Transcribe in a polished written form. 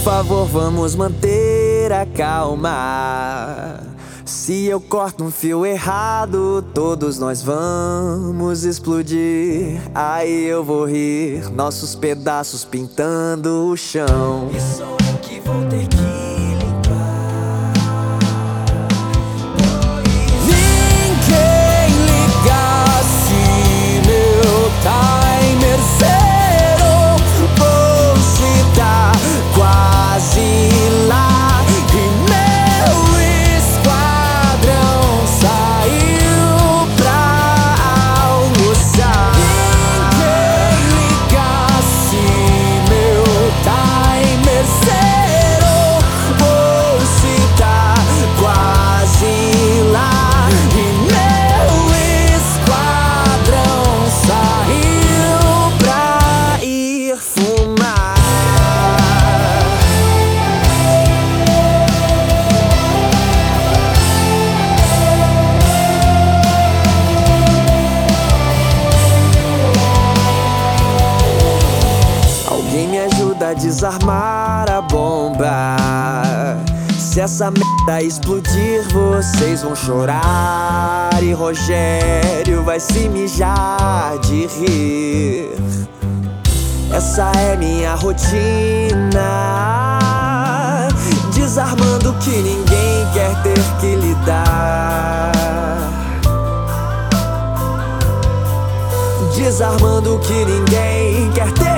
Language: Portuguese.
favor, vamos manter a calma. Se eu corto um fio errado, todos nós vamos explodir. Aí eu vou rir, nossos pedaços pintando o chão. E sou eu que vou ter que limpar. Ninguém ligasse meu timer zero. Vou citar quase lá. Desarmar a bomba. Se essa merda explodir, vocês vão chorar e Rogério vai se mijar de rir. Essa é minha rotina, desarmando o que ninguém quer ter que lidar. Desarmando o que ninguém quer ter